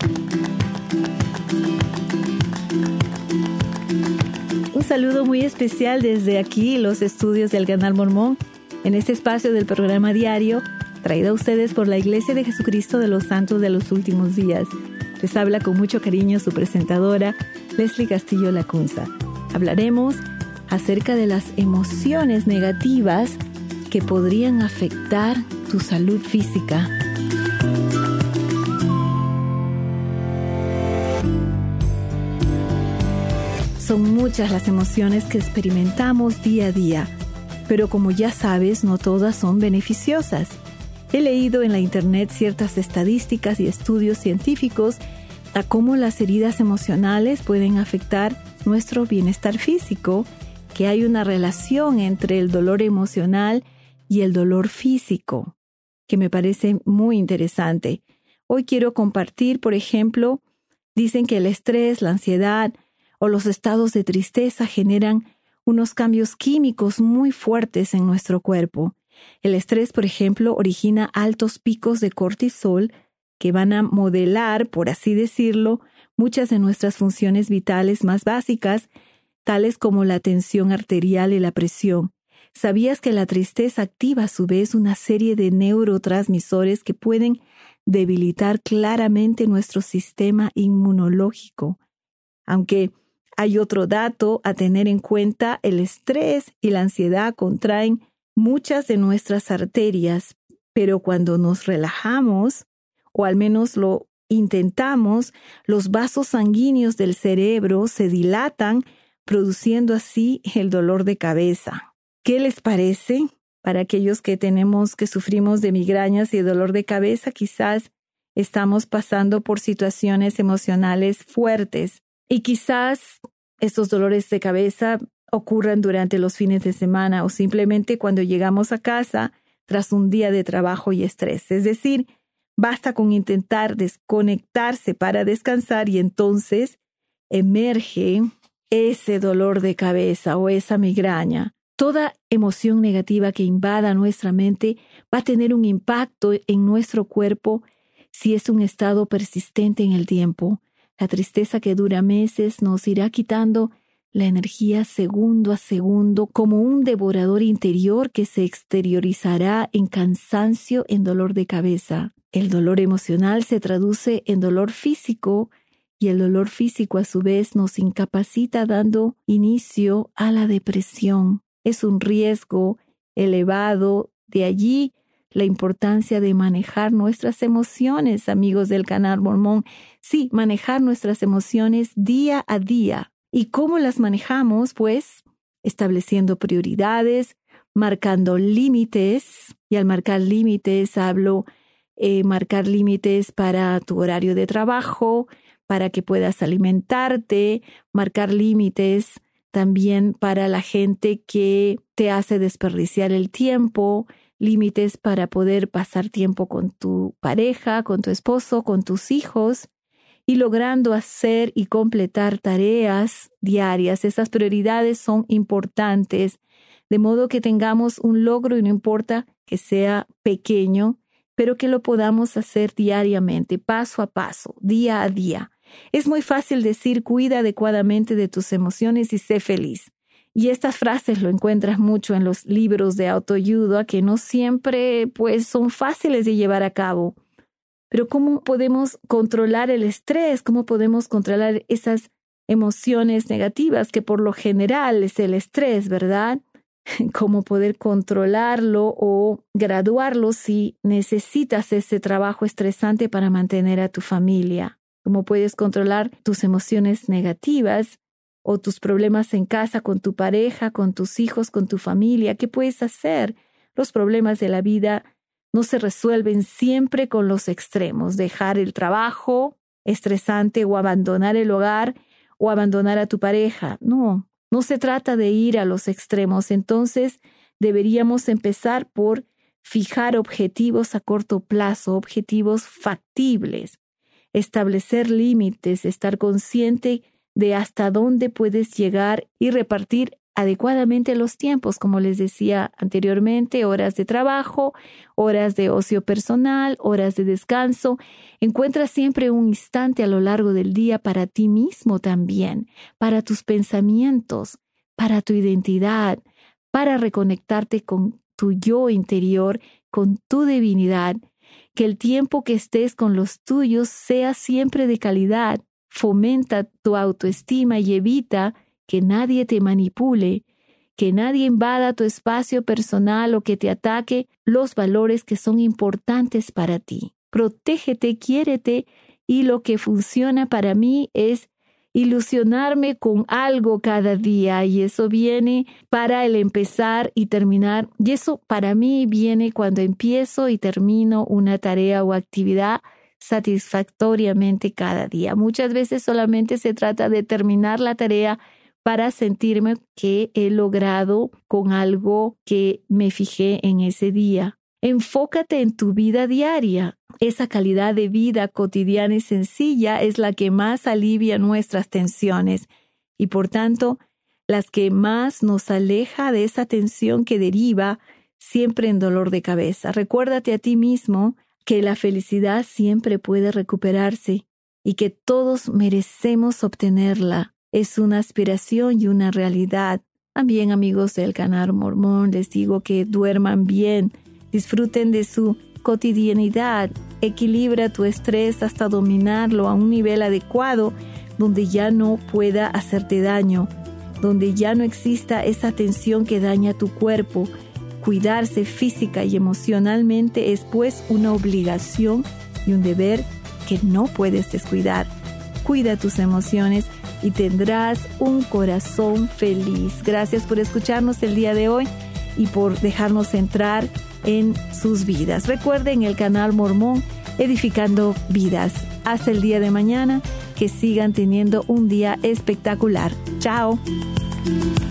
Un saludo muy especial desde aquí, los estudios del Canal Mormón, en este espacio del programa diario, traído a ustedes por la Iglesia de Jesucristo de los Santos de los Últimos Días. Les habla con mucho cariño su presentadora, Leslie Castillo Lacunza. Hablaremos acerca de las emociones negativas que podrían afectar tu salud física. Son muchas las emociones que experimentamos día a día, pero como ya sabes, no todas son beneficiosas. He leído en la internet ciertas estadísticas y estudios científicos a cómo las heridas emocionales pueden afectar nuestro bienestar físico, que hay una relación entre el dolor emocional y el dolor físico, que me parece muy interesante. Hoy quiero compartir, por ejemplo, dicen que el estrés, la ansiedad o los estados de tristeza generan unos cambios químicos muy fuertes en nuestro cuerpo. El estrés, por ejemplo, origina altos picos de cortisol que van a modelar, por así decirlo, muchas de nuestras funciones vitales más básicas, tales como la tensión arterial y la presión. ¿Sabías que la tristeza activa a su vez una serie de neurotransmisores que pueden debilitar claramente nuestro sistema inmunológico? Aunque hay otro dato a tener en cuenta, el estrés y la ansiedad contraen muchas de nuestras arterias, pero cuando nos relajamos, o al menos lo intentamos, los vasos sanguíneos del cerebro se dilatan, produciendo así el dolor de cabeza. ¿Qué les parece? Para aquellos que sufrimos de migrañas y dolor de cabeza, quizás estamos pasando por situaciones emocionales fuertes. Y quizás estos dolores de cabeza ocurran durante los fines de semana o simplemente cuando llegamos a casa tras un día de trabajo y estrés. Es decir, basta con intentar desconectarse para descansar y entonces emerge ese dolor de cabeza o esa migraña. Toda emoción negativa que invada nuestra mente va a tener un impacto en nuestro cuerpo si es un estado persistente en el tiempo. La tristeza que dura meses nos irá quitando la energía segundo a segundo como un devorador interior que se exteriorizará en cansancio, en dolor de cabeza. El dolor emocional se traduce en dolor físico y el dolor físico a su vez nos incapacita dando inicio a la depresión. Es un riesgo elevado, de allí la importancia de manejar nuestras emociones, amigos del Canal Mormón. Sí, manejar nuestras emociones día a día. ¿Y cómo las manejamos? Pues estableciendo prioridades, marcando límites. Y al marcar límites hablo marcar límites para tu horario de trabajo, para que puedas alimentarte, marcar límites también para la gente que te hace desperdiciar el tiempo, límites para poder pasar tiempo con tu pareja, con tu esposo, con tus hijos y logrando hacer y completar tareas diarias. Esas prioridades son importantes, de modo que tengamos un logro y no importa que sea pequeño, pero que lo podamos hacer diariamente, paso a paso, día a día. Es muy fácil decir, cuida adecuadamente de tus emociones y sé feliz. Y estas frases lo encuentras mucho en los libros de autoayuda que no siempre son fáciles de llevar a cabo. Pero ¿cómo podemos controlar el estrés? ¿Cómo podemos controlar esas emociones negativas que por lo general es el estrés, ¿verdad? ¿Cómo poder controlarlo o graduarlo si necesitas ese trabajo estresante para mantener a tu familia? ¿Cómo puedes controlar tus emociones negativas o tus problemas en casa con tu pareja, con tus hijos, con tu familia? ¿Qué puedes hacer? Los problemas de la vida no se resuelven siempre con los extremos. Dejar el trabajo estresante o abandonar el hogar o abandonar a tu pareja. No se trata de ir a los extremos. Entonces deberíamos empezar por fijar objetivos a corto plazo, objetivos factibles, establecer límites, estar consciente de hasta dónde puedes llegar y repartir adecuadamente los tiempos, como les decía anteriormente, horas de trabajo, horas de ocio personal, horas de descanso. Encuentra siempre un instante a lo largo del día para ti mismo también, para tus pensamientos, para tu identidad, para reconectarte con tu yo interior, con tu divinidad. Que el tiempo que estés con los tuyos sea siempre de calidad. Fomenta tu autoestima y evita que nadie te manipule, que nadie invada tu espacio personal o que te ataque los valores que son importantes para ti. Protégete, quiérete, y lo que funciona para mí es ilusionarme con algo cada día, y eso viene para el empezar y terminar, y eso para mí viene cuando empiezo y termino una tarea o actividad satisfactoriamente cada día. Muchas veces solamente se trata de terminar la tarea para sentirme que he logrado con algo que me fijé en ese día. Enfócate en tu vida diaria. Esa calidad de vida cotidiana y sencilla es la que más alivia nuestras tensiones y, por tanto, las que más nos aleja de esa tensión que deriva siempre en dolor de cabeza. Recuérdate a ti mismo que la felicidad siempre puede recuperarse y que todos merecemos obtenerla. Es una aspiración y una realidad. También, amigos del Canal Mormón, les digo que duerman bien, disfruten de su cotidianidad, equilibra tu estrés hasta dominarlo a un nivel adecuado donde ya no pueda hacerte daño, donde ya no exista esa tensión que daña tu cuerpo. Cuidarse física y emocionalmente es pues una obligación y un deber que no puedes descuidar. Cuida tus emociones y tendrás un corazón feliz. Gracias por escucharnos el día de hoy y por dejarnos entrar en sus vidas. Recuerden el Canal Mormón, edificando vidas. Hasta el día de mañana, que sigan teniendo un día espectacular. Chao.